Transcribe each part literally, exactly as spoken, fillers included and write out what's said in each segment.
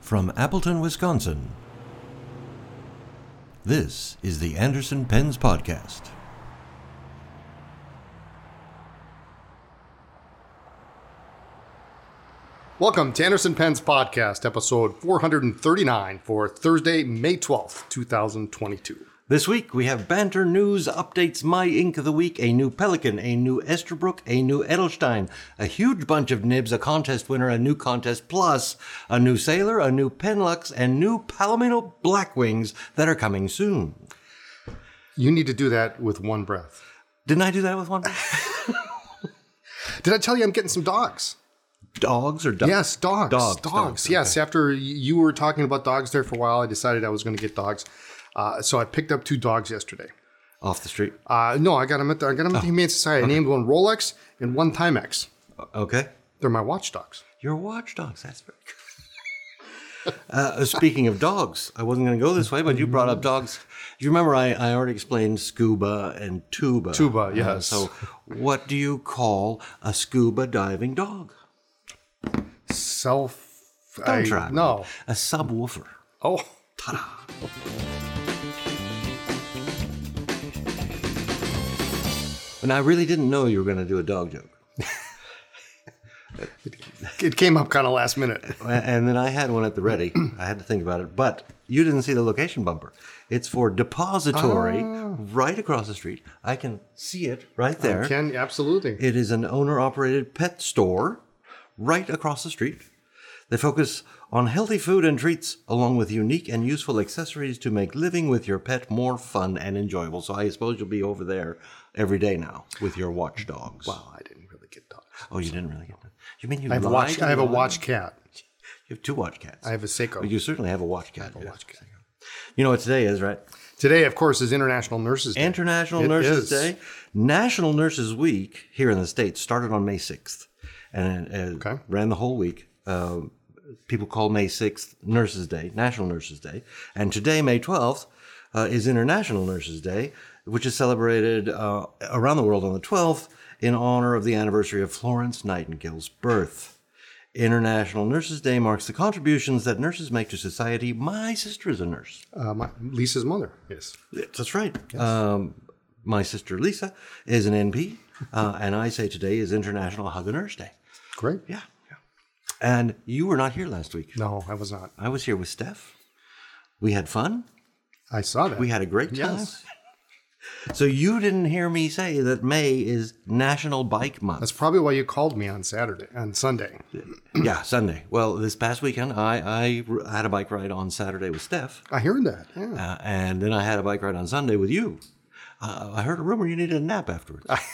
From Appleton, Wisconsin, this is the Anderson Pens Podcast. Welcome to Anderson Pens Podcast, episode four thirty-nine for Thursday, May twelfth, twenty twenty-two. This week we have banter, news, updates, my ink of the week, a new Pelican, a new Esterbrook, a new Edelstein, a huge bunch of nibs, a contest winner, a new contest plus, a new Sailor, a new Penlux, and new Palomino Blackwings that are coming soon. You need to do that with one breath. Didn't I do that with one? Did I tell you I'm getting some dogs? Dogs or dogs? Yes, dogs. Dogs. Dogs. dogs yes, okay. After you were talking about dogs there for a while, I decided I was going to get dogs. Uh, so I picked up two dogs yesterday. Off the street? Uh, no, I got them at the, I got them at the oh, Humane Society. okay. I named one Rolex and one Timex. Okay. They're my watchdogs. Your watchdogs. That's very good. uh, speaking of dogs, I wasn't going to go this way, but you brought up dogs. You remember I, I already explained scuba and tuba. Tuba, yes. Uh, so what do you call a scuba diving dog? Self... Don't I, try. No. A subwoofer. Oh. Ta-da. And I really didn't know you were going to do a dog joke. It came up kind of last minute. And then I had one at the ready. I had to think about it. But you didn't see the location bumper. It's for Depository oh. right across the street. I can see it right there. I can, absolutely. It is an owner-operated pet store right across the street. They focus on healthy food and treats, along with unique and useful accessories to make living with your pet more fun and enjoyable. So I suppose you'll be over there every day now with your watchdogs. Well, I didn't really get dogs. Oh, you didn't really get them? You mean you I have, a lied watch, to I have a the watch audience? cat. You have two watch cats. I have a Seiko. But you certainly have a watch cat. I have a yeah. watch cat. You know what today is, right? Today, of course, is International Nurses Day. International It Nurses is. Day. National Nurses Week here in the States started on May sixth and uh, Okay. ran the whole week. Uh, people call May sixth Nurses Day, National Nurses Day. And today, May twelfth, uh, is International Nurses Day, which is celebrated uh, around the world on the twelfth in honor of the anniversary of Florence Nightingale's birth. International Nurses Day marks the contributions that nurses make to society. My sister is a nurse. Uh, my, Lisa's mother, yes. That's right. Yes. Um, my sister Lisa is an N P, uh, and I say today is International Hug a Nurse Day. Great. Yeah, yeah. And you were not here last week. No, I was not. I was here with Steph. We had fun. I saw that. We had a great time. Yes. So you didn't hear me say that May is National Bike Month. That's probably why you called me on Saturday, on Sunday. Yeah, Sunday. Well, this past weekend, I, I had a bike ride on Saturday with Steph. I heard that, yeah. Uh, and then I had a bike ride on Sunday with you. Uh, I heard a rumor you needed a nap afterwards. I,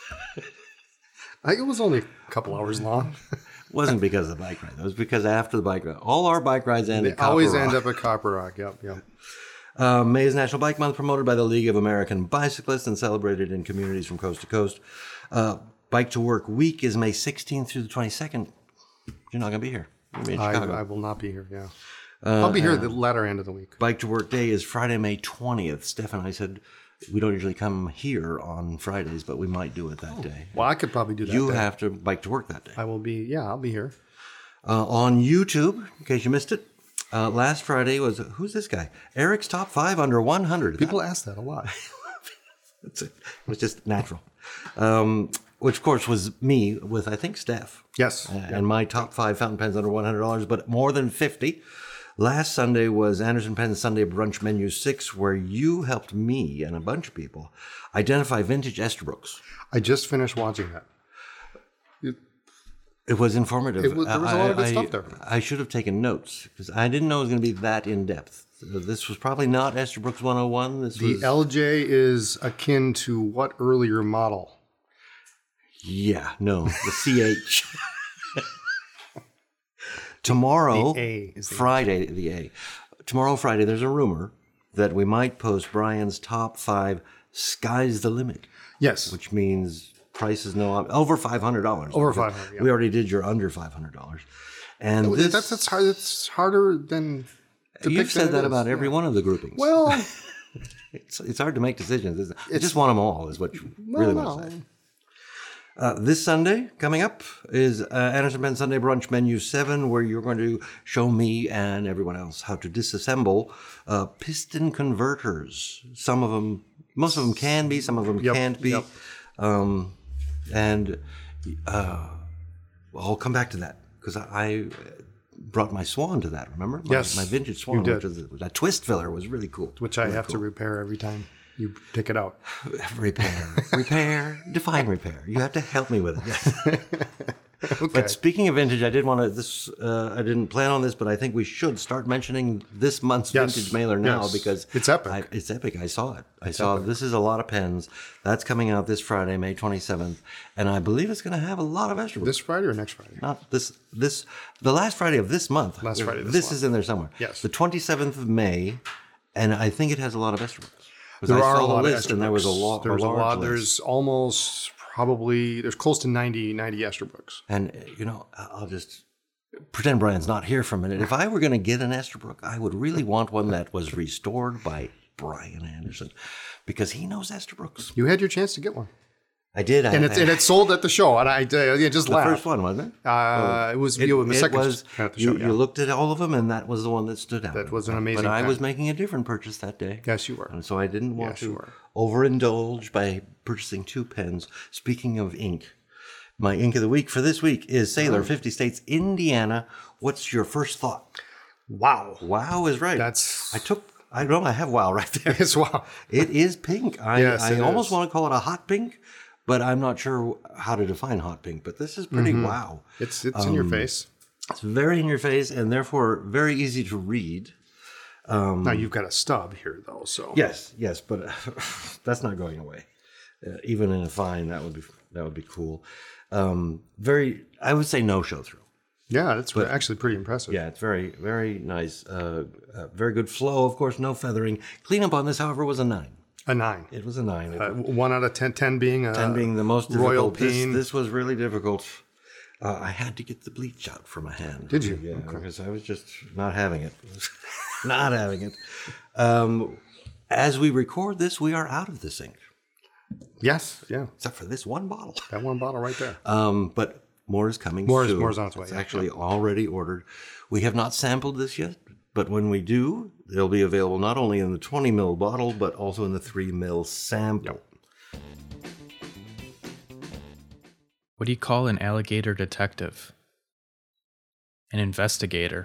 it was only a couple hours long. It wasn't because of the bike ride. It was because after the bike ride, all our bike rides end They at Copper always Rock. end up at Copper Rock, yep, yep. Uh, May is National Bike Month, promoted by the League of American Bicyclists and celebrated in communities from coast to coast. Uh, Bike to Work Week is May sixteenth through the twenty-second. You're not going to be here. You'll be in I, Chicago. I will not be here, yeah. Uh, I'll be here at the latter end of the week. Bike to Work Day is Friday, May twentieth. Steph and I said we don't usually come here on Fridays, but we might do it that day. Well, I could probably do that. You day. have to bike to work that day. I will be, yeah, I'll be here. Uh, on YouTube, in case you missed it, uh, last Friday was, who's this guy? Eric's Top five Under one hundred. People ask that a lot. It's, it was just natural. Um, which, of course, was me with, I think, Steph. Yes. Uh, and my top five fountain pens under one hundred dollars, but more than fifty. Last Sunday was Anderson Pens Sunday Brunch Menu six, where you helped me and a bunch of people identify vintage Esterbrookes. I just finished watching that. It, It was informative. It was- there was a lot of good stuff there. I should have taken notes because I didn't know it was going to be that in depth. This was probably not Esterbrookes one oh one. This the was L J is akin to what earlier model? yeah, no, the C H. Tomorrow, The A is the Friday, the A. Tomorrow, Friday, there's a rumor that we might post Brian's top five. Sky's the limit, Yes. which means price is no over five hundred dollars. Over five hundred dollars, yeah. We already did your under five hundred dollars, and Well, this that's, that's, hard, that's harder than to you've pick said than it that is. about every Yeah. one of the groupings. Well, it's it's hard to make decisions. Isn't it? I just want them all, is what you really no, want to say. Uh, this Sunday, coming up, is uh, Anderson Pen Sunday Brunch Menu seven, where you're going to show me and everyone else how to disassemble uh, piston converters. Some of them, most of them can be, some of them Yep, can't be. yep. Um, and uh, I'll come back to that, because I brought my Swan to that, remember? My, Yes, my vintage Swan, you did. which is that twist filler was really cool. Which I Really have cool. to repair every time you pick it out. Repair, repair, define repair. You have to help me with it. Yes. Okay. But speaking of vintage, I did want to. This uh, I didn't plan on this, but I think we should start mentioning this month's Yes. vintage mailer now, Yes. because It's epic. I, it's epic. I saw it. I saw this is a lot of pens. That's coming out this Friday, May twenty-seventh, and I believe it's going to have a lot of extra. This Friday or next Friday? Not this. This the last Friday of this month. Last Friday this This month. is in there somewhere. Yes. The twenty-seventh of May, and I think it has a lot of extra books. There I are saw a the lot list, of extra and there was a books. lot. There's a, large lot. list. There's almost probably there's close to ninety, ninety extra books. And, uh, you know, I'll just pretend Brian's not here for a minute. If I were going to get an Esterbrook, I would really want one that was restored by Brian Anderson, because he knows Esterbrook's. You had your chance to get one, I did. I, and it's I, and it's sold at the show. And I, uh, yeah, just the laugh. first one, wasn't it? Uh, it was It, you know, the it second was, at the you, show. Yeah. you looked at all of them, and that was the one that stood out. That was an amazing But I pen. was making a different purchase that day. Yes, you were. And so I didn't want Yes, you to were. overindulge by purchasing two pens. Speaking of ink, my ink of the week for this week is Sailor, Oh. fifty States, Indiana. What's your first thought? Wow. Wow is right. That's I took. I don't know. I have wow right there. it's wow. It is pink. I, Yes, I it almost is. want to call it a hot pink, but I'm not sure how to define hot pink. But this is pretty Mm-hmm. wow. It's it's in Um, your face. It's very in your face and therefore very easy to read. Now you've got a stub here though, so Yes, yes, but uh, that's not going away. Uh, even in a fine, that would be that would be cool. Um, very, I would say no show through. yeah, that's actually pretty impressive. Yeah, it's very, very nice. Uh, uh, very good flow, of course, no feathering. Cleanup on this, however, was a nine. A nine. It was a nine. It, Uh, one out of ten, ten being a ten being the most difficult. royal This, peen. this was really difficult. Uh, I had to get the bleach out from my hand. Did you? Yeah, because I was just not having it. not having it. Um, as we record this, we are out of this ink, Yes, yeah, except for this one bottle. that one bottle right there. Um, but more is coming More is- soon. more is on its way, It's yeah. actually already ordered. We have not sampled this yet, but when we do, it'll be available not only in the twenty mil bottle, but also in the three mil sample. What do you call an alligator detective? An investigator.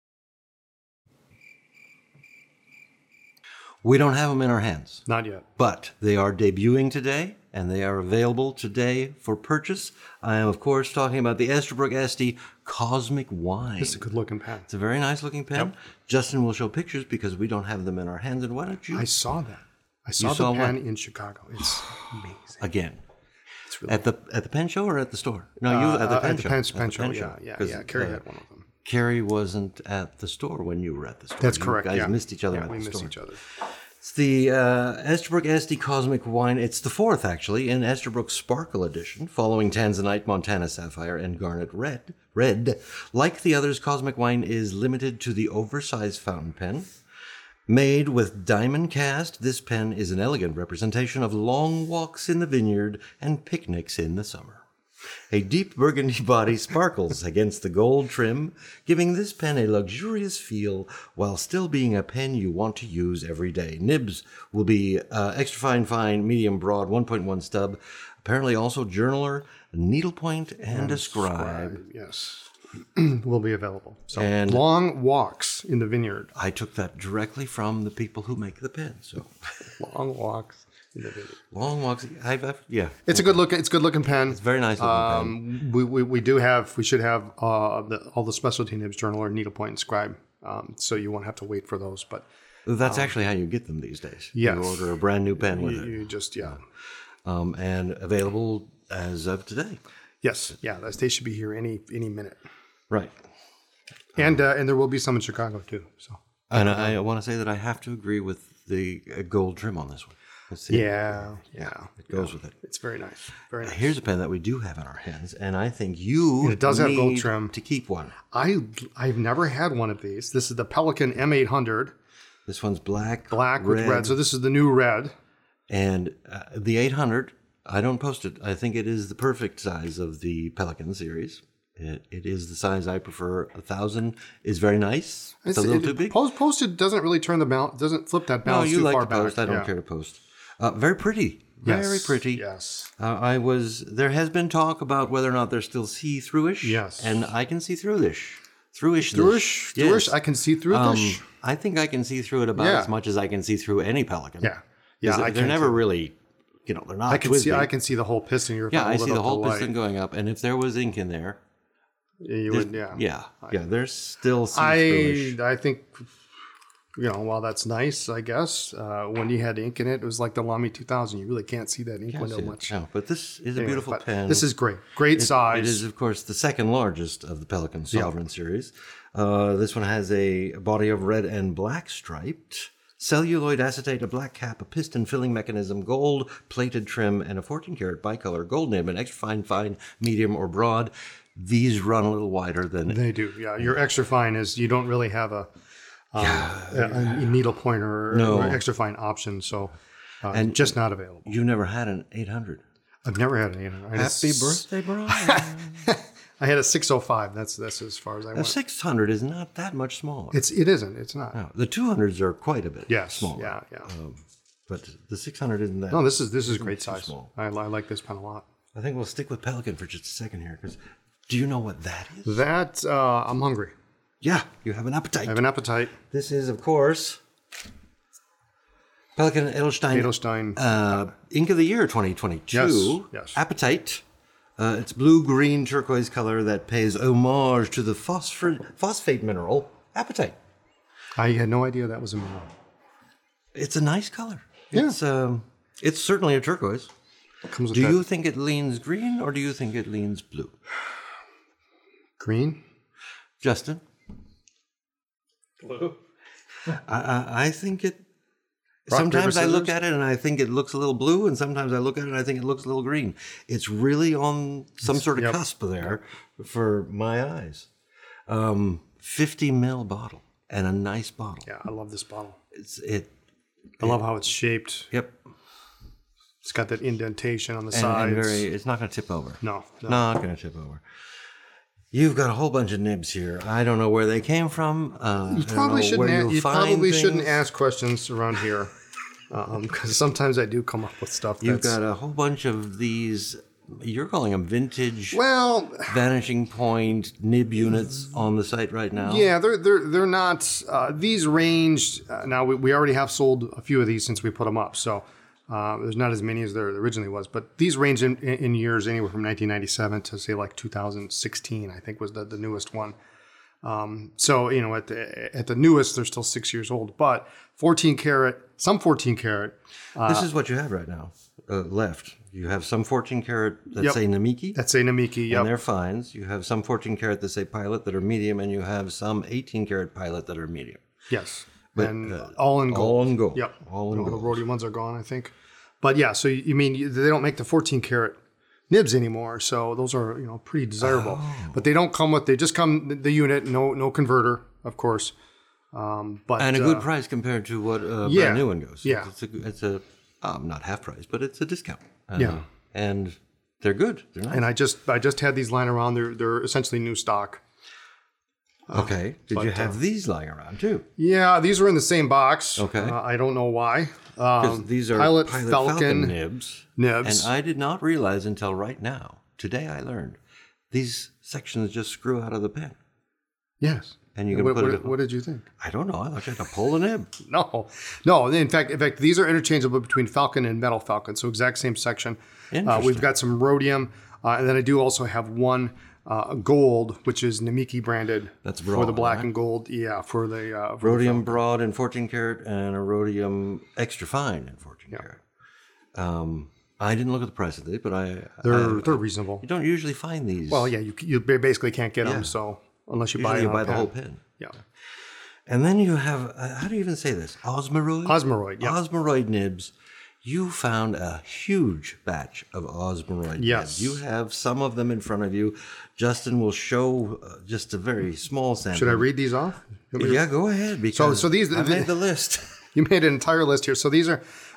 We don't have them in our hands, Not yet. but they are debuting today, and they are available today for purchase. I am, of course, talking about the Esterbrook Esty Cosmic Wine. It's a good looking pen. It's a very nice looking pen. Justin will show pictures because we don't have them in our hands. And why don't you, I saw that. I saw the saw pen what? in Chicago. It's amazing. again, It's really at the at the pen show or at the store? No, you Uh, at the uh, pen at the show. pen, At the pen show. pen Yeah, yeah, 'Cause, yeah. Carrie uh, had one of them. Carrie wasn't at the store when you were at the store. That's You correct. guys yeah. missed each other Yeah, at we the missed store. each other. It's the uh, Esterbrook Esty Cosmic Wine. It's the fourth, actually, in Esterbrook Sparkle Edition, following Tanzanite, Montana Sapphire, and Garnet Red. Red. Like the others, Cosmic Wine is limited to the oversized fountain pen. Made with diamond cast, this pen is an elegant representation of long walks in the vineyard and picnics in the summer. A deep burgundy body sparkles against the gold trim, giving this pen a luxurious feel while still being a pen you want to use every day. Nibs will be uh, extra fine, fine, medium, broad, one point one stub. Apparently also journaler, needlepoint, and, a scribe. Yes. Will be available. So And- long walks in the vineyard. I took that directly from the people who make the pen. So Long walks in the vineyard. long walks. I've, I've, yeah, It's a good look. It's a good looking pen. it's a very nice looking pen. Um, we, we, we do have, we should have uh, the, all the specialty nibs, journaler, needlepoint, and scribe. Um, so you won't have to wait for those. But That's actually how you get them these days. Yes. You order a brand new pen with you, it. you just, yeah. Um, and available as of today. Yes. Yeah. that's- They should be here any any minute. Right. And uh, and there will be some in Chicago too. So And I, I want to say that I have to agree with the uh, gold trim on this one. Let's see. yeah, yeah. It goes with it. It's very nice. Very nice. Here's a pen that we do have in our hands, and I think you And it does have need gold trim. to keep one. I I've never had one of these. This is the Pelican M eight hundred, This one's black, black with red. So this is the new red. and uh, the eight hundred. I don't post it. I think it is the perfect size of the Pelican series. It, it is the size I prefer. A thousand is very nice. It's, it's a little it, too big. Post, posted doesn't really turn the balance, doesn't flip that balance no, you too like far to post. back. I don't yeah. care to post. Uh, very pretty. Yes. Very pretty. Yes. Uh, I was. There has been talk about whether or not they're still see-through-ish. Yes. And I can see through this. Through-ish. Through-ish. Yes. Through-ish. I can see through Um, this. I think I can see through it about Yeah. as much as I can see through any Pelican. Yeah. Yeah. They're, I they're can never too. really. You know, they're not. I can twisting. see. I can see the whole piston. You're Yeah, I see the whole light. piston going up, and if there was ink in there, You would, yeah. yeah, yeah, there's still see-through-ish. I I think, you know, while that's nice, I guess, uh, when you had ink in it, it was like the Lamy two thousand. You really can't see that ink Can't window see it. much. No, but this is a Anyway, beautiful but pen. This is great. Great It- size. It is, of course, the second largest of the Pelican Sovereign series. Uh, this one has a body of red and black striped, celluloid acetate, a black cap, a piston filling mechanism, gold plated trim, and a fourteen karat bicolor gold nib, an extra fine, fine, medium, or broad. These run a little wider than They do, yeah. Your extra fine is you don't really have a, um, a, a needle pointer or, No. or extra fine option, so uh, And- just not available. you never had an eight hundred. I've never had an eight hundred. I had a Happy s- birthday, Brian. I had a six oh five. That's that's as far as I The went. six hundred is not that much smaller. It's it isn't. It's not. No, the two hundreds are quite a bit Yes. smaller. Yeah. Yeah. But the six hundred isn't that. No, this is this is great size. small. I, I like this pen a lot. I think we'll stick with Pelican for just a second here, because do you know what that is? That uh, I'm hungry. Yeah, you have an appetite. I have an appetite. This is, of course, Pelican Edelstein, Edelstein. uh, Ink of the Year twenty twenty-two. Yes, yes. Appetite. Uh, it's blue-green turquoise color that pays homage to the phosphor- phosphate mineral apatite. I had no idea that was a mineral. It's a nice color. Yeah. It's, um, it's certainly a turquoise. It comes with Do that you think it leans green or do you think it leans blue? green. Justin? Blue. I, I, I think it. Rock, sometimes paper, I look scissors? at it and I think it looks a little blue, and sometimes I look at it and I think it looks a little green. It's really on some sort of yep. cusp there for my eyes. Um, fifty mil bottle and a nice bottle. Yeah, I love this bottle. It's it. I love how it's shaped. Yep. It's got that indentation on the And, sides. and very. It's not going to tip over. no, no. Not going to tip over. You've got a whole bunch of nibs here. I don't know where they came from. Uh, You I don't probably know shouldn't. where A- you'll you find probably shouldn't things. ask questions around here, because sometimes I do come up with stuff. You've that's, got a whole bunch of these. You're calling them vintage, well, vanishing point nib units on the site right now. yeah, they're they're they're not. Uh, these ranged. Uh, now we, we already have sold a few of these since we put them up, so uh, there's not as many as there originally was. But these range in, in, in years anywhere from nineteen ninety-seven to say like two thousand sixteen. I think was the, the newest one. Um, so you know, at the at the newest, they're still six years old, but fourteen karat, some fourteen karat. This is what you have right now uh, left. You have some fourteen karat that Yep. say Namiki, That's a Namiki. Yep. and they're fines. You have some fourteen karat that say Pilot that are medium, and you have some eighteen karat Pilot that are medium. Yes. But, and uh, all in gold. all in gold. Yep. All in No, gold. The rhodium ones are gone, I think. But yeah, so you you mean you- they don't make the fourteen karat nibs anymore, so those are, you know, pretty desirable. Oh. But they don't come with, they just come the- the unit, no no converter, of course. Um, but And a good uh, price compared to what a yeah. brand new one goes. Yeah. It's a, it's a um, not half price, but it's a discount. Uh, Yeah. And they're good. They're nice. and I just I just had these lying around. They're they're essentially new stock. Okay. Did but, you have these lying around too? Yeah, these are in the same box. Okay. Uh, I don't know why. Because Um, these are Pilot, Pilot, Falcon, Falcon, nibs. nibs. And I did not realize until right now, today I learned, these sections just screw out of the pen. Yes. And you can what, put what, it. what did you think? I don't know. I thought you had to pull the nib. No, no. In fact, in fact, these are interchangeable between Falcon and Metal Falcon. So exact same section. Uh, Interesting. we've got some rhodium, uh, and then I do also have one uh, gold, which is Namiki branded. That's for broad, the black right? and gold. Yeah, for the uh, for the Rhodium broad in fourteen karat and a rhodium extra fine in fourteen karat. Um, I didn't look at the price of these, but I. They're I- they're reasonable. you don't usually find these. Well, yeah, you you basically can't get them. Yeah. So unless you usually buy it you on buy a the pen. whole pen. Yeah, And then you have, uh, how do you even say this? Osmeroid? Osmeroid. Yeah. Osmeroid nibs. You found a huge batch of Osmeroid Yes. nibs. You have some of them in front of you. Justin will show uh, just a very small sample. Should I read these off? You want me to- Yeah, go ahead. Because so these- I made the list. You made an entire list here. So these are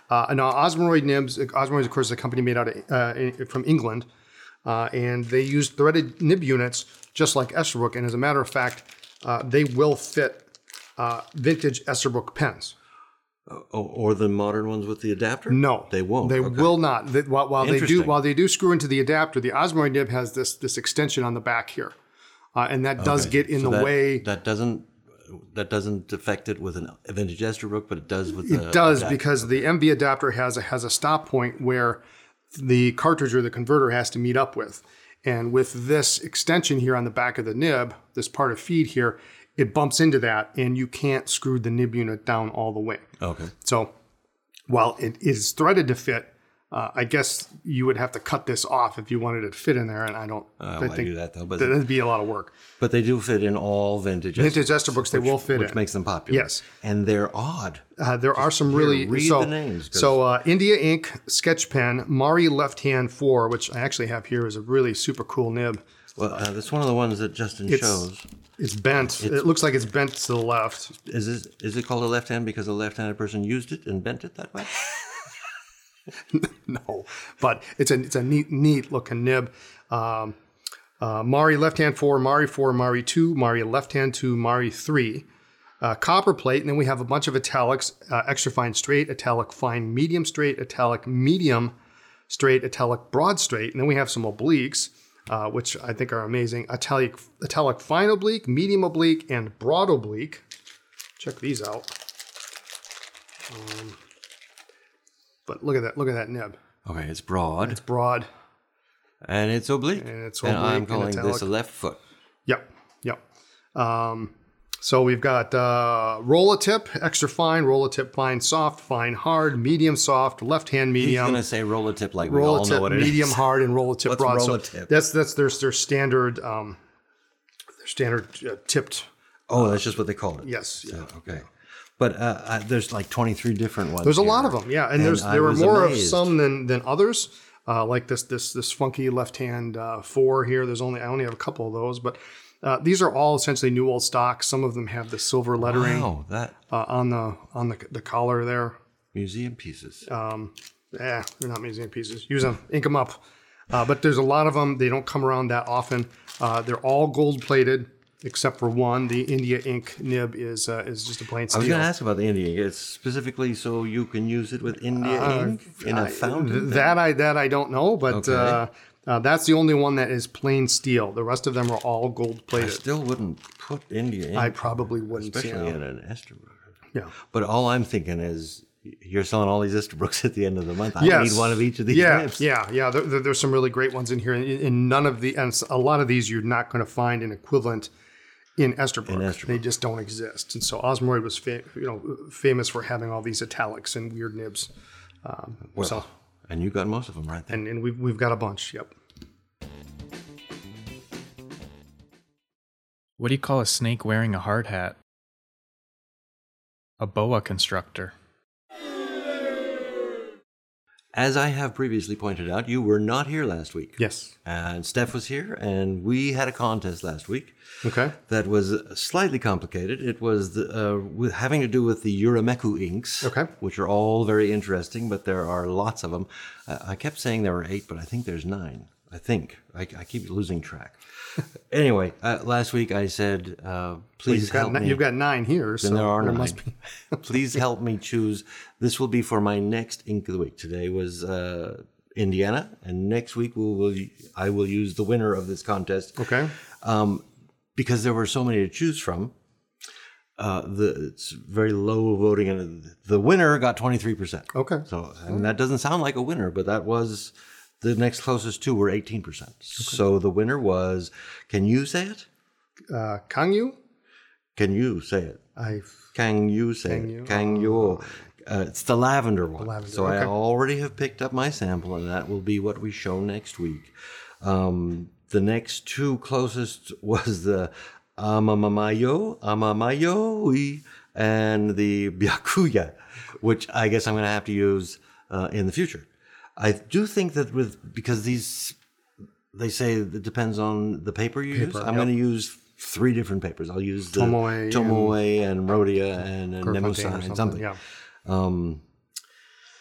Uh, now, Osmoroid nibs, Osmoroid is, of course, a company made out of, uh, from England, uh, and they use threaded nib units just like Esterbrook. And as a matter of fact, uh, they will fit uh, vintage Esterbrook pens. Uh, or the modern ones with the adapter? No, they won't. They okay. will not. They, while while they do, Interesting. while they do screw into the adapter, the Osmoroid nib has this this extension on the back here, uh, and that does Okay. get in So the that, way. That doesn't that doesn't affect it with an, a vintage Esterbrook, but it does with the It does adapter. because the M V adapter has a, has a stop point where the cartridge or the converter has to meet up with. And with this extension here on the back of the nib, this part of feed here, it bumps into that and you can't screw the nib unit down all the way. Okay. So while it is threaded to fit, uh, I guess you would have to cut this off if you wanted it to fit in there. And I don't Uh, I why think do that though? But that'd be a lot of work. but they do fit in all vintage Vintage Esterbrook, Esterbrook's, they will fit which in. makes them popular. Yes. And they're odd. Uh, there are some really read so, the names, 'cause- So uh, India Ink sketch pen, Mari Left Hand four, which I actually have here, is a really super cool nib. Well, uh, that's one of the ones that Justin It's- shows. It's bent. it looks like it's bent to the left. Is this, is it called a left hand because a left-handed person used it and bent it that way? No, but it's a it's a neat neat looking nib. Um, uh, Mari Left Hand four, Mari four, Mari two, Mari Left Hand two, Mari three. Uh, copper plate, and then we have a bunch of italics: uh, extra fine straight, italic fine medium straight, italic medium straight, italic broad straight, and then we have some obliques, uh, which I think are amazing. Italic italic fine oblique, medium oblique, and broad oblique. Check these out. Um, but look at that! Look at that nib. Okay, it's broad It's broad. and it's oblique. And it's And oblique I'm and calling this italic. a left foot. Yep, yep. Um, so we've got uh, roller tip, extra fine, roller tip fine, soft, fine, hard, medium soft, left hand He's medium, going to say roller tip like we roller all tip know what it is. medium hard, and roller tip What's broad. roller so tip? that's that's their their standard um, their standard uh, tipped. Oh, that's just what they called it. Yes, yeah. So, okay. But uh, uh, there's like twenty-three different ones. There's a here. lot of them, yeah, and, And there's I there were was more amazed. of some than than others. Uh, like this this this funky left hand uh, four here. There's only I only have a couple of those, but uh, these are all essentially new old stock. Some of them have the silver lettering Wow, that uh, on the on the the collar there. museum pieces. Um, yeah, they're not museum pieces. Use them, ink them up. Uh, but there's a lot of them. They don't come around that often. Uh, they're all gold plated except for one. The India ink nib is uh, is just a plain I was steel. going to ask about the India ink. It's specifically so you can use it with India ink in a I- fountain. that I that I don't know, but Okay. uh, uh, that's the only one that is plain steel. The rest of them are all gold I plated. still wouldn't put India ink, I probably wouldn't. especially Yeah. in an Esterbrook. Yeah. But all I'm thinking is, you're selling all these Esterbrookes at the end of the month. I Yes. need one of each of these Yeah, nibs. yeah, yeah. There, there- there's some really great ones in here, and, and none of the and a lot of these you're not going to find an equivalent in Esterbrook. In Esterbrook. They just don't exist. And so Osmoroid was fa- you know famous for having all these italics and weird nibs. Um, Well, so and you got most of them right there. and, and we've we've got a bunch. Yep. What do you call a snake wearing a hard hat? A boa constrictor. As I have previously pointed out, you were not here last week. Yes. And Steph was here, and we had a contest last week Okay. that was slightly complicated. It was the, uh, with having to do with the Urameku inks, Okay. which are all very interesting, but there are lots of them. Uh, I kept saying there were eight, but I think there's nine. I think. I, I keep losing track. Anyway, uh, last week I said, uh, please You've got, help ni- me. you've got nine here, so Then there are nine. must be. Please help me choose. This will be for my next ink of the week. Today was uh, Indiana, and next week we will. I will use the winner of this contest. Okay. Um, because there were so many to choose from. Uh, the it's very low voting, and the winner got twenty-three percent. Okay. So, and that doesn't sound like a winner, but that was the next closest two were eighteen percent. So the winner was. Can you say it? Uh, Kangyu? Can you say it? I. Can you say Kangyu. it? Can you? Uh, it's the lavender one. lavender, So I okay. already have picked up my sample, and that will be what we show next week. Um, the next two closest was the Amamamayo, Amamayo, and the Byakuya, which I guess I'm going to have to use uh, in the future. I do think that with because these they say it depends on the paper you use. I'm yep. going to use three different papers. I'll use the Tomoe Tomoe and, Rhodia and, and Kerfontein or Nemosa and something. Yeah. Um,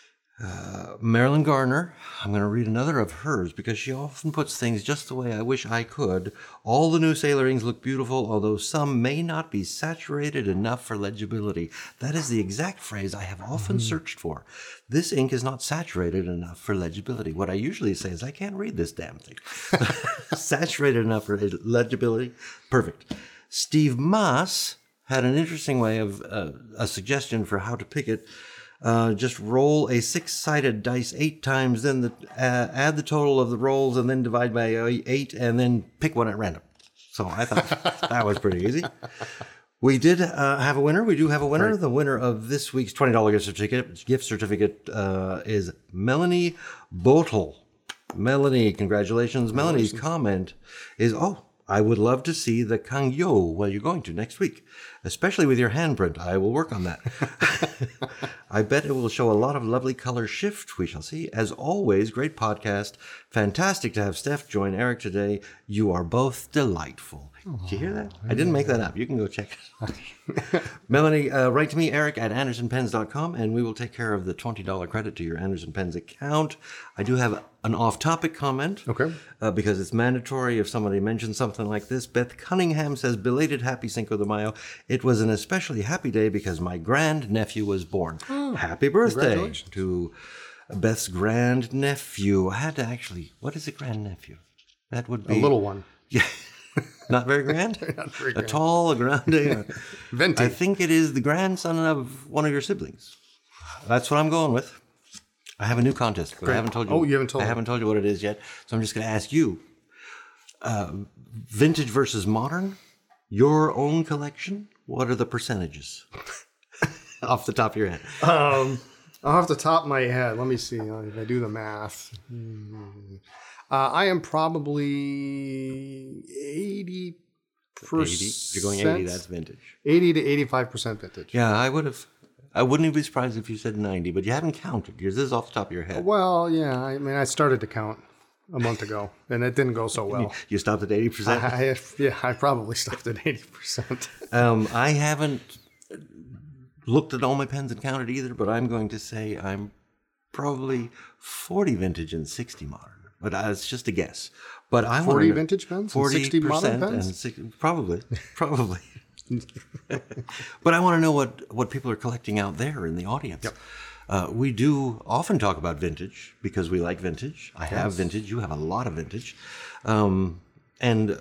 Uh, Marilyn Garner, I'm going to read another of hers because she often puts things just the way I wish I could. All the new Sailor inks look beautiful, although some may not be saturated enough for legibility. That is the exact phrase I have often mm-hmm. searched for. This ink is not saturated enough for legibility. What I usually say is I can't read this damn thing. Saturated enough for legibility? Perfect. Steve Maas had an interesting way of uh, a suggestion for how to pick it. Uh, just roll a six-sided dice eight times, then the, uh, add the total of the rolls, and then divide by eight, and then pick one at random. So I thought that was pretty easy. We did uh, have a winner. We do have a winner. Right. The winner of this week's twenty dollars gift certificate, gift certificate uh, is Melanie Botel. Melanie, congratulations. Melanie's comment is, oh, I would love to see the Kangyo while you're going to next week, especially with your handprint. I will work on that. I bet it will show a lot of lovely color shift. We shall see. As always, great podcast. Fantastic to have Steph join Eric today. You are both delightful. Did you hear that? I didn't make that up. You can go check it. Melanie, uh, write to me, Eric at anderson pens dot com, and we will take care of the twenty dollars credit to your Anderson Pens account. I do have an off-topic comment. Okay. Uh, because it's mandatory if somebody mentions something like this. Beth Cunningham says, belated happy Cinco de Mayo. It was an especially happy day because my grand-nephew was born. Oh, happy birthday to Beth's grand-nephew. I had to actually, what is a grand-nephew? That would be... A little one. Yeah. Not very grand? Not very a grand. tall, a grande. Venti. I think it is the grandson of one of your siblings. That's what I'm going with. I have a new contest, but Great. I haven't told you. Oh, you haven't told I me. haven't told you what it is yet, so I'm just going to ask you. Uh, vintage versus modern, your own collection, what are the percentages? Off the top of your head. Um, off the top of my head, let me see if I do the math. Hmm. Uh, I am probably eighty percent. eighty? You're going eighty, that's vintage. eighty to eighty-five percent vintage. Yeah, I would have. I wouldn't even be surprised if you said ninety, but you haven't counted. Yours is off the top of your head. Well, yeah. I mean, I started to count a month ago, and it didn't go so well. You stopped at eighty percent? I, I, yeah, I probably stopped at eighty percent. um, I haven't looked at all my pens and counted either, but I'm going to say I'm probably forty vintage and sixty modern. But uh, it's just a guess. But I forty want vintage pens and sixty modern pens? And six, probably, probably. But I want to know what, what people are collecting out there in the audience. Yep. Uh, we do often talk about vintage because we like vintage. I yes. have vintage. You have a lot of vintage. Um, and uh,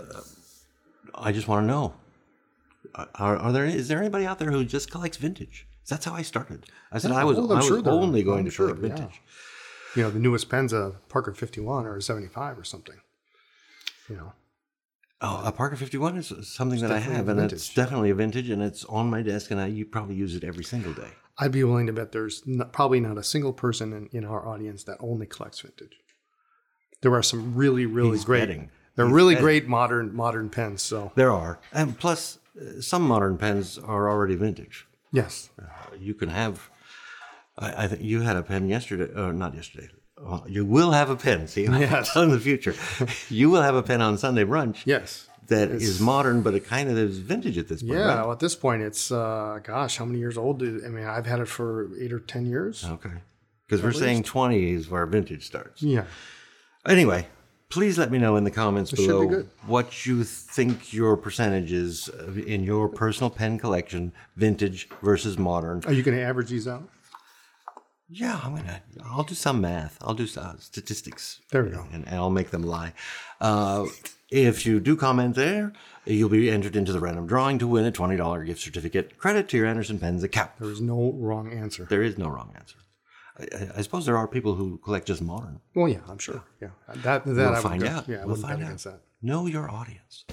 I just want to know, are, are there is there anybody out there who just collects vintage? That's how I started. I said yeah, I was, well, I was sure only going I'm to sure, collect vintage. Yeah. You know, the newest pen's a Parker fifty-one or a seventy-five or something. You know. Oh, a Parker fifty-one is something It's that I have, and vintage. it's definitely a vintage, and it's on my desk, and I you probably use it every single day. I'd be willing to bet there's not, probably not a single person in, in our audience that only collects vintage. There are some really, really He's great. betting. They're He's really betting. great modern modern pens. So There are, and plus, uh, some modern pens are already vintage. yes, Uh, you can have. I, I think you had a pen yesterday, or not yesterday. Well, you will have a pen. See, Yes. in the future, you will have a pen on Sunday brunch. yes. That It's- is modern, but it kind of is vintage at this point. Yeah, right? well, at this point, it's uh, gosh, how many years old? Do, I mean, I've had it for eight or ten years. Okay, because we're least. saying twenty is where vintage starts. Yeah, Anyway, please let me know in the comments It should be below good. what you think your percentage is uh, in your personal pen collection, vintage versus modern. are you going to average these out? Yeah, I'm gonna. I'll do some math. I'll do some statistics. There we go. and, and I'll make them lie. Uh, if you do comment there, you'll be entered into the random drawing to win a twenty dollars gift certificate. Credit to your Anderson Pens account. There is no wrong answer. There is no wrong answer. I, I- I suppose there are people who collect just modern. Well, yeah, I'm sure. Yeah, that that We'll I would find go- out. Yeah, I we'll wouldn't find bet out. against that. Know your audience.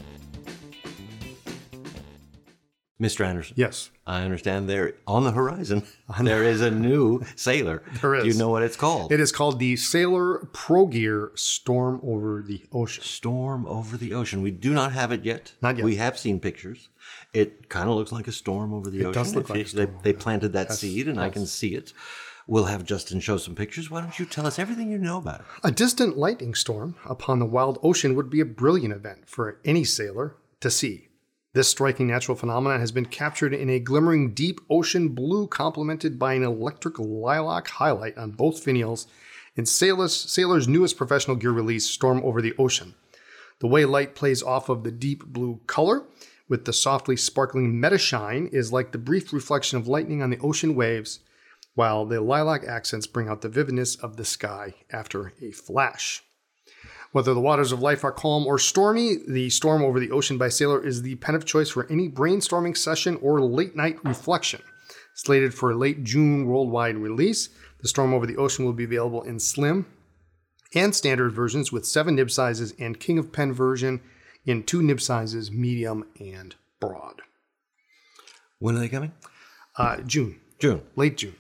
Mister Anderson. Yes, I understand there on the horizon there is a new Sailor. There is. Do you know what it's called? it is called the Sailor Pro Gear Storm Over the Ocean. Storm Over the Ocean. We do not have it yet. Not yet. We have seen pictures. It kind of looks like a storm over the It ocean. does look If like you- a storm They, they over- planted that Yes, seed, and I yes. can see it. We'll have Justin show some pictures. Why don't you tell us everything you know about it? A distant lightning storm upon the wild ocean would be a brilliant event for any sailor to see. This striking natural phenomenon has been captured in a glimmering deep ocean blue complemented by an electric lilac highlight on both finials in Sailor's, Sailor's newest professional gear release, Storm Over the Ocean. The way light plays off of the deep blue color with the softly sparkling meta shine is like the brief reflection of lightning on the ocean waves, while the lilac accents bring out the vividness of the sky after a flash. Whether the waters of life are calm or stormy, the Storm Over the Ocean by Sailor is the pen of choice for any brainstorming session or late night reflection. Slated for a late June worldwide release, the Storm Over the Ocean will be available in slim and standard versions with seven nib sizes and King of Pen version in two nib sizes, medium and broad. When are they coming? Uh, June. June. Late June.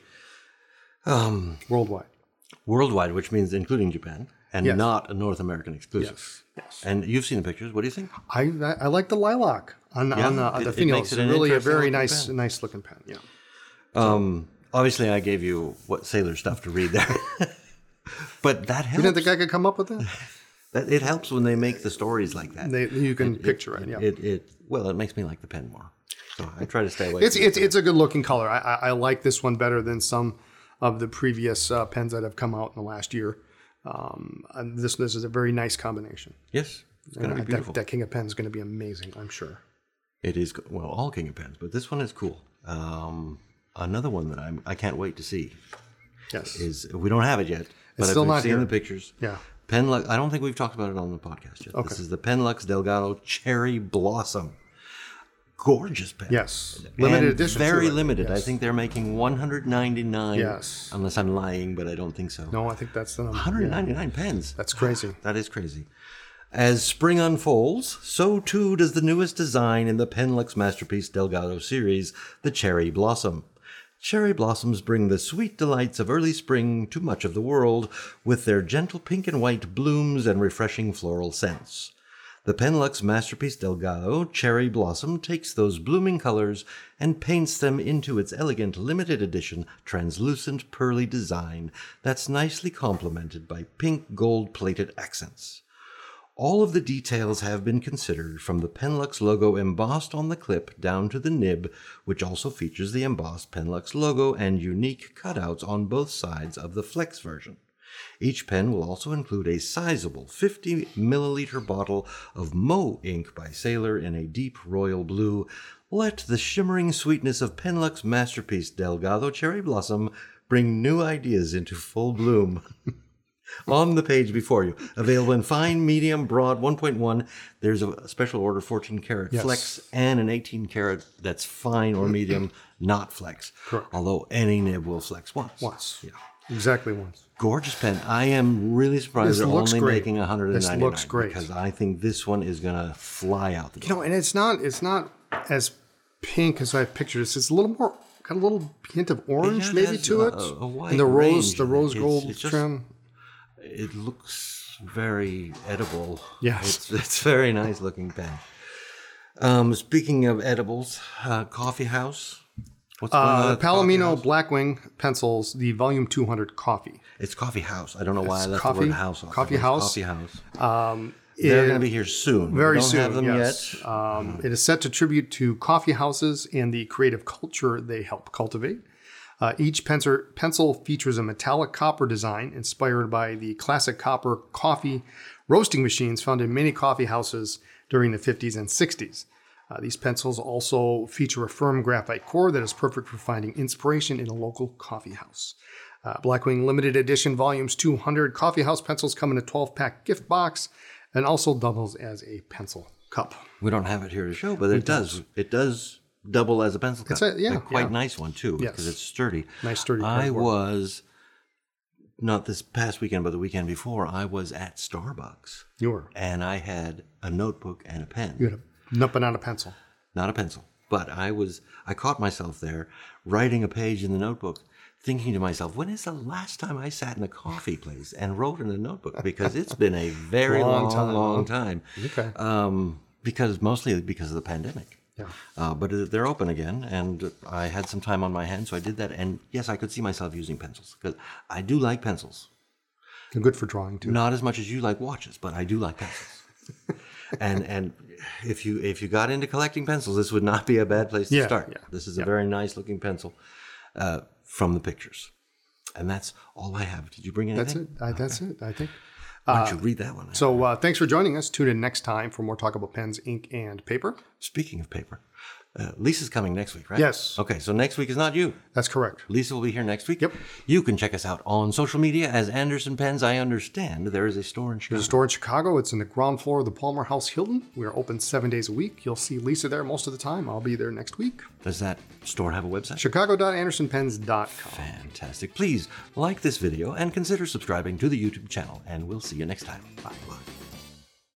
Um, Worldwide. worldwide, which means including Japan, and Yes. not a North American exclusive. Yes. Yes. And you've seen the pictures. What do you think? I I, I like the lilac on, Yeah, on the, on it- the it finials. makes It's it an really a interesting very looking nice pen. nice looking pen. Yeah. Um, obviously, I gave you what Sailor stuff to read there. But that helps. You didn't think I could come up with that? That, it helps when they make the stories like that. They, you can picture it. Yeah. It, it well, it makes me like the pen more. So I try to stay away. It's from it's it. it's a good looking color. I, I I like this one better than some of the previous uh, pens that have come out in the last year. Um, and this this is a very nice combination. Yes, it's going to And be that- beautiful. That, King of Pens is going to be amazing, I'm sure. It is go- well, all King of Pens, but this one is cool. Um, another one that I'm I can't wait to see Yes. is we don't have it yet, but still I've not seen here. the pictures. Yeah. Penlux. I don't think we've talked about it on the podcast yet. Okay. This is the Penlux Delgado Cherry Blossom. Gorgeous pen. Yes. Limited And edition. Very too, I think. limited. I Yes. think they're making one hundred ninety-nine. Yes. Unless I'm lying, but I don't think so. No, I think that's the number. one hundred ninety-nine pens. That's crazy. That is crazy. As spring unfolds, so too does the newest design in the Penlux Masterpiece Delgado series, the Cherry Blossom. Cherry blossoms bring the sweet delights of early spring to much of the world with their gentle pink and white blooms and refreshing floral scents. The Penlux Masterpiece Delgado Cherry Blossom takes those blooming colors and paints them into its elegant limited edition translucent pearly design that's nicely complemented by pink gold plated accents. All of the details have been considered, from the Penlux logo embossed on the clip down to the nib, which also features the embossed Penlux logo and unique cutouts on both sides of the Flex version. Each pen will also include a sizable fifty milliliter bottle of Mo ink by Sailor in a deep royal blue. Let the shimmering sweetness of Penlux Masterpiece Delgado Cherry Blossom bring new ideas into full bloom. On the page before you, available in fine, medium, broad, one point one. There's a special order fourteen karat Yes. flex and an eighteen karat that's fine or medium, not flex. Correct. Although any nib will flex once. Once. Yeah. Exactly once. Gorgeous pen. I am really surprised This they're looks only great. making one hundred ninety-nine. This looks great. Because I think this one is going to fly out the door. You know, and it's not it's not as pink as I pictured. It's, it's a little more, got a little hint of orange It maybe has to a- it. a- a wide and the rose, range the in it. rose It's- gold it's just- trim. It looks very edible. Yes. It's, it's very nice looking pen. Um, speaking of edibles, uh, Coffee House. What's going on Uh, at Coffee Palomino House? Blackwing pencils, the Volume two hundred coffee. It's Coffee House. I don't know why It's I left coffee- the word house off. Coffee It's House. Coffee House. Um, They're it- going to be here soon. very we don't soon. have them yes. yet. Um, it is set to tribute to coffee houses and the creative culture they help cultivate. Uh, each pencil, pencil features a metallic copper design inspired by the classic copper coffee roasting machines found in many coffee houses during the fifties and sixties. Uh, these pencils also feature a firm graphite core that is perfect for finding inspiration in a local coffee house. Uh, Blackwing Limited Edition Volumes two hundred Coffee House pencils come in a twelve pack gift box and also doubles as a pencil cup. We don't have it here to show, but it does. It does double as a pencil cup. a- yeah, a quite yeah. nice one too, Yes. because it's sturdy. Nice sturdy I cardboard. was not this past weekend, but the weekend before. I was at Starbucks, You were. and I had a notebook and a pen, You had a nut banana pencil. not a pencil. But I was. I caught myself there writing a page in the notebook, thinking to myself, when is the last time I sat in a coffee place and wrote in a notebook? Because it's been a very Long long, time, long huh? time. Okay. Um, because mostly because of the pandemic. Yeah. Uh, but it- they're open again, and I had some time on my hands, so I did that. And yes, I could see myself using pencils because I do like pencils. They're good for drawing too. Not as much as you like watches, but I do like pencils. and and if you if you got into collecting pencils, this would not be a bad place to Yeah, start. yeah, This is yeah. a very nice looking pencil uh, from the pictures, and that's all I have. Did you bring anything? That's it. I, that's it. I think. Why don't you read that one? So uh, thanks for joining us. Tune in next time for more talk about pens, ink, and paper. Speaking of paper, uh, Lisa's coming next week, right? Yes. Okay, so next week is not you. That's correct. Lisa will be here next week. Yep. You can check us out on social media as Anderson Pens. I understand there is a store in Chicago. There's a store in Chicago. It's in the ground floor of the Palmer House Hilton. We are open seven days a week. You'll see Lisa there most of the time. I'll be there next week. Does that store have a website? chicago dot anderson pens dot com. Fantastic. Please like this video and consider subscribing to the YouTube channel, and we'll see you next time. Bye.